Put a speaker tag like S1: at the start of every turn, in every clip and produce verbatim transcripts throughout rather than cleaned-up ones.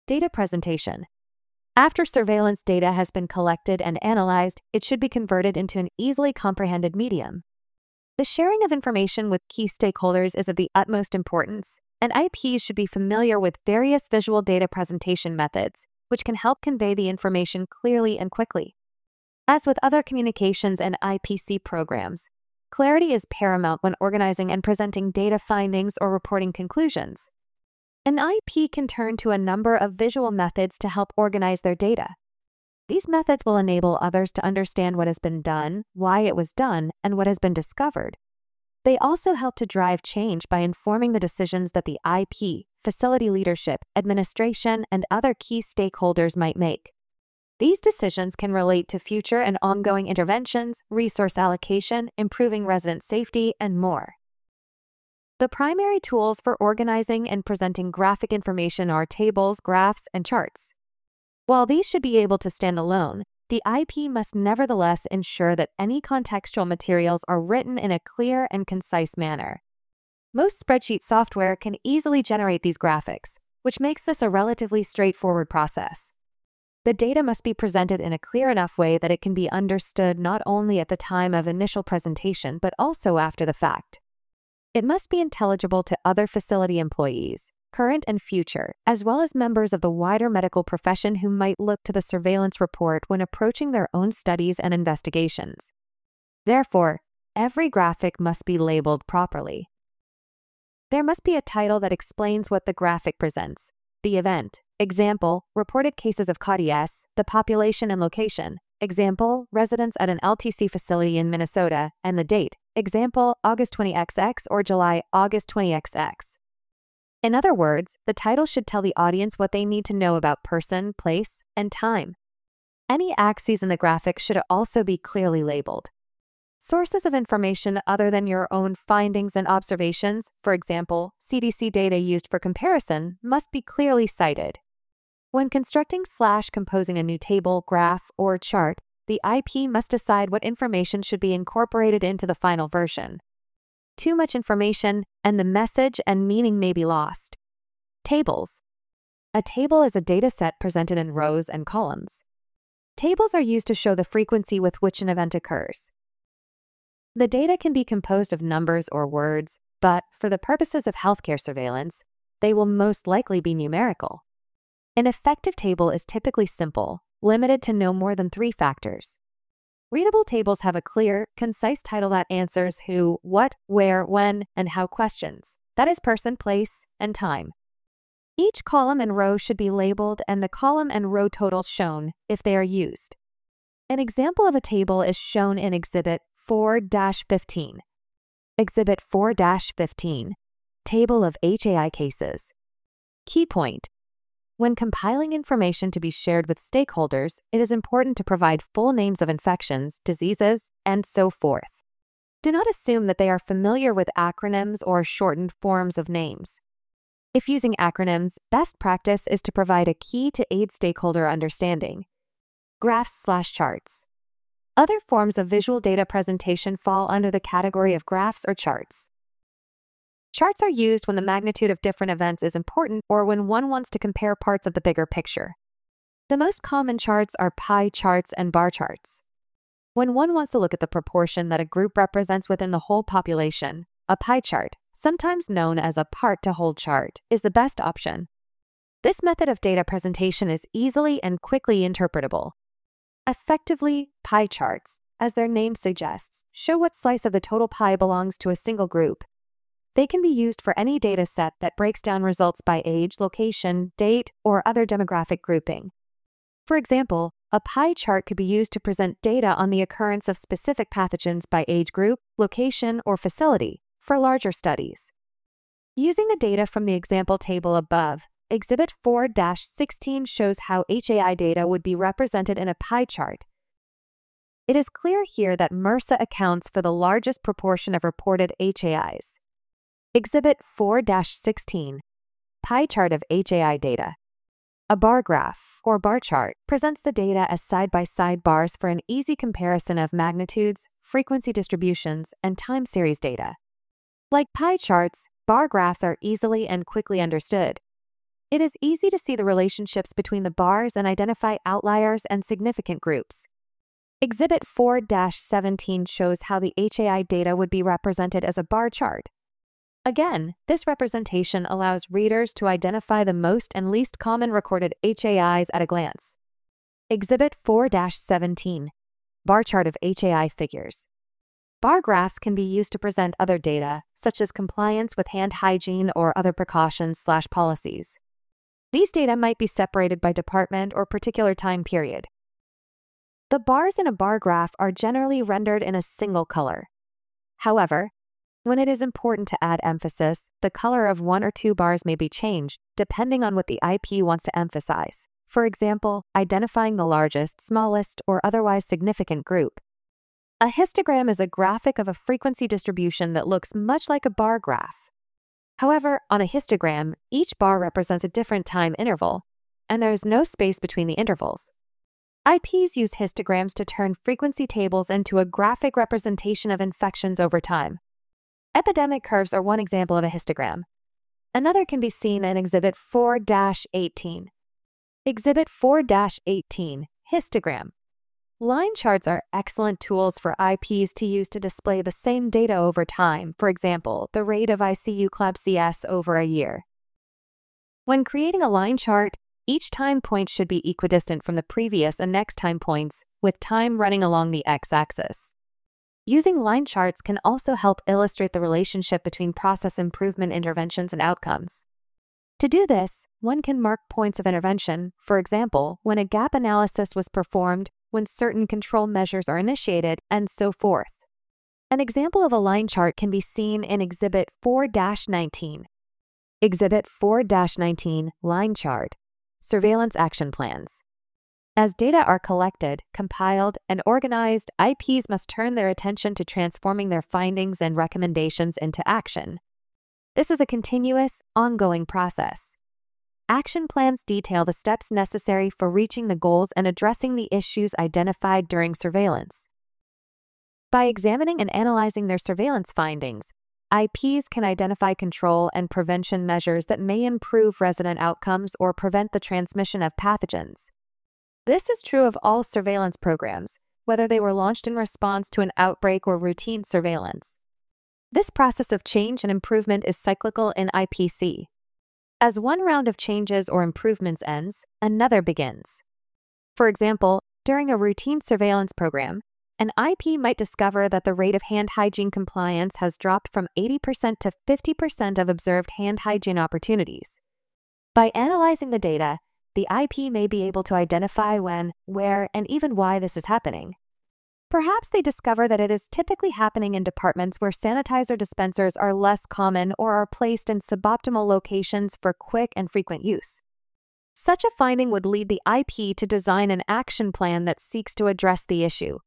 S1: Data presentation. After surveillance data has been collected and analyzed, it should be converted into an easily comprehended medium. The sharing of information with key stakeholders is of the utmost importance, and I Ps should be familiar with various visual data presentation methods, which can help convey the information clearly and quickly. As with other communications and I P C programs, clarity is paramount when organizing and presenting data findings or reporting conclusions. An I P can turn to a number of visual methods to help organize their data. These methods will enable others to understand what has been done, why it was done, and what has been discovered. They also help to drive change by informing the decisions that the I P, facility leadership, administration, and other key stakeholders might make. These decisions can relate to future and ongoing interventions, resource allocation, improving resident safety, and more. The primary tools for organizing and presenting graphic information are tables, graphs, and charts. While these should be able to stand alone, the I P must nevertheless ensure that any contextual materials are written in a clear and concise manner. Most spreadsheet software can easily generate these graphics, which makes this a relatively straightforward process. The data must be presented in a clear enough way that it can be understood not only at the time of initial presentation but also after the fact. It must be intelligible to other facility employees, current and future, as well as members of the wider medical profession who might look to the surveillance report when approaching their own studies and investigations. Therefore, every graphic must be labeled properly. There must be a title that explains what the graphic presents: the event, example, reported cases of C A U D S, the population and location, example, residents at an L T C facility in Minnesota, and the date, example, August twentieth or July, August twentieth. In other words, the title should tell the audience what they need to know about person, place, and time. Any axes in the graphic should also be clearly labeled. Sources of information other than your own findings and observations, for example, C D C data used for comparison, must be clearly cited. When constructing slash composing a new table, graph, or chart, the I P must decide what information should be incorporated into the final version. Too much information, and the message and meaning may be lost. Tables. A table is a data set presented in rows and columns. Tables are used to show the frequency with which an event occurs. The data can be composed of numbers or words, but for the purposes of healthcare surveillance, they will most likely be numerical. An effective table is typically simple, limited to no more than three factors. Readable tables have a clear, concise title that answers who, what, where, when, and how questions. That is person, place, and time. Each column and row should be labeled and the column and row totals shown if they are used. An example of a table is shown in Exhibit four dash fifteen. Exhibit four dash fifteen. Table of H A I cases. Key point. When compiling information to be shared with stakeholders, it is important to provide full names of infections, diseases, and so forth. Do not assume that they are familiar with acronyms or shortened forms of names. If using acronyms, best practice is to provide a key to aid stakeholder understanding. Graphs slash charts. Other forms of visual data presentation fall under the category of graphs or charts. Charts are used when the magnitude of different events is important or when one wants to compare parts of the bigger picture. The most common charts are pie charts and bar charts. When one wants to look at the proportion that a group represents within the whole population, a pie chart, sometimes known as a part-to-whole chart, is the best option. This method of data presentation is easily and quickly interpretable. Effectively, pie charts, as their name suggests, show what slice of the total pie belongs to a single group. They can be used for any data set that breaks down results by age, location, date, or other demographic grouping. For example, a pie chart could be used to present data on the occurrence of specific pathogens by age group, location, or facility for larger studies. Using the data from the example table above, Exhibit four dash sixteen shows how H A I data would be represented in a pie chart. It is clear here that MRSA accounts for the largest proportion of reported H A Is. Exhibit four dash sixteen. Pie chart of H A I data. A bar graph, or bar chart, presents the data as side-by-side bars for an easy comparison of magnitudes, frequency distributions, and time series data. Like pie charts, bar graphs are easily and quickly understood. It is easy to see the relationships between the bars and identify outliers and significant groups. Exhibit four dash seventeen shows how the H A I data would be represented as a bar chart. Again, this representation allows readers to identify the most and least common recorded H A Is at a glance. Exhibit four dash seventeen, Bar Chart of H A I Figures. Bar graphs can be used to present other data, such as compliance with hand hygiene or other precautions slash policies. These data might be separated by department or particular time period. The bars in a bar graph are generally rendered in a single color. However, when it is important to add emphasis, the color of one or two bars may be changed, depending on what the I P wants to emphasize. For example, identifying the largest, smallest, or otherwise significant group. A histogram is a graphic of a frequency distribution that looks much like a bar graph. However, on a histogram, each bar represents a different time interval, and there is no space between the intervals. I Ps use histograms to turn frequency tables into a graphic representation of infections over time. Epidemic curves are one example of a histogram. Another can be seen in Exhibit four dash eighteen. Exhibit four dash eighteen, Histogram. Line charts are excellent tools for I Ps to use to display the same data over time, for example, the rate of I C U CLABSIS over a year. When creating a line chart, each time point should be equidistant from the previous and next time points, with time running along the x-axis. Using line charts can also help illustrate the relationship between process improvement interventions and outcomes. To do this, one can mark points of intervention, for example, when a gap analysis was performed, when certain control measures are initiated, and so forth. An example of a line chart can be seen in Exhibit four dash nineteen. Exhibit four dash nineteen, Line Chart. Surveillance Action Plans. As data are collected, compiled, and organized, I Ps must turn their attention to transforming their findings and recommendations into action. This is a continuous, ongoing process. Action plans detail the steps necessary for reaching the goals and addressing the issues identified during surveillance. By examining and analyzing their surveillance findings, I Ps can identify control and prevention measures that may improve resident outcomes or prevent the transmission of pathogens. This is true of all surveillance programs, whether they were launched in response to an outbreak or routine surveillance. This process of change and improvement is cyclical in I P C. As one round of changes or improvements ends, another begins. For example, during a routine surveillance program, an I P might discover that the rate of hand hygiene compliance has dropped from eighty percent to fifty percent of observed hand hygiene opportunities. By analyzing the data, the I P may be able to identify when, where, and even why this is happening. Perhaps they discover that it is typically happening in departments where sanitizer dispensers are less common or are placed in suboptimal locations for quick and frequent use. Such a finding would lead the I P to design an action plan that seeks to address the issue.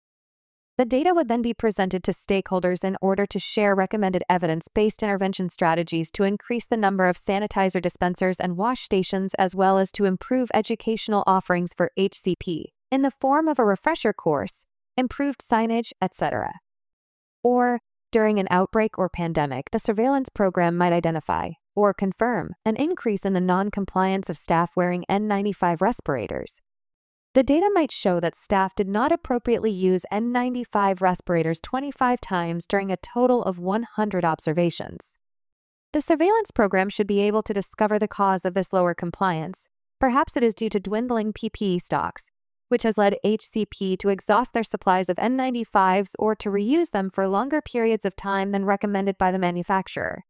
S1: The data would then be presented to stakeholders in order to share recommended evidence-based intervention strategies to increase the number of sanitizer dispensers and wash stations, as well as to improve educational offerings for H C P in the form of a refresher course, improved signage, et cetera. Or, during an outbreak or pandemic, the surveillance program might identify, or confirm, an increase in the non-compliance of staff wearing N ninety-five respirators. The data might show that staff did not appropriately use N ninety-five respirators twenty-five times during a total of one hundred observations. The surveillance program should be able to discover the cause of this lower compliance. Perhaps it is due to dwindling P P E stocks, which has led H C P to exhaust their supplies of N ninety-fives or to reuse them for longer periods of time than recommended by the manufacturer.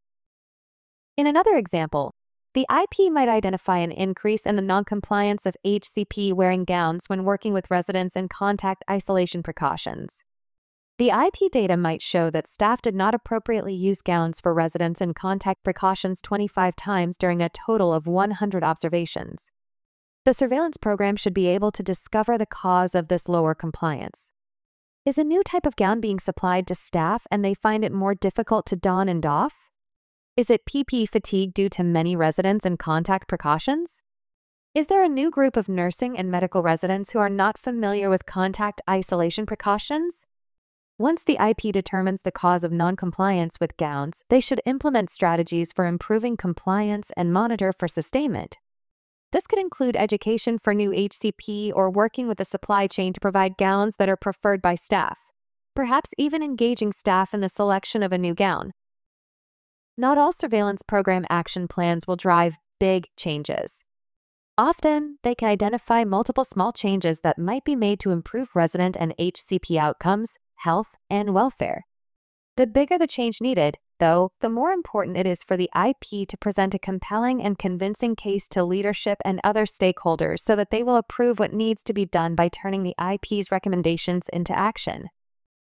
S1: In another example, the I P might identify an increase in the noncompliance of H C P wearing gowns when working with residents in contact isolation precautions. The I P data might show that staff did not appropriately use gowns for residents in contact precautions twenty-five times during a total of one hundred observations. The surveillance program should be able to discover the cause of this lower compliance. Is a new type of gown being supplied to staff and they find it more difficult to don and doff? Is it P P E fatigue due to many residents and contact precautions? Is there a new group of nursing and medical residents who are not familiar with contact isolation precautions? Once the I P determines the cause of noncompliance with gowns, they should implement strategies for improving compliance and monitor for sustainment. This could include education for new H C P or working with the supply chain to provide gowns that are preferred by staff, perhaps even engaging staff in the selection of a new gown. Not all surveillance program action plans will drive big changes. Often, they can identify multiple small changes that might be made to improve resident and H C P outcomes, health, and welfare. The bigger the change needed, though, the more important it is for the I P to present a compelling and convincing case to leadership and other stakeholders so that they will approve what needs to be done by turning the I P's recommendations into action.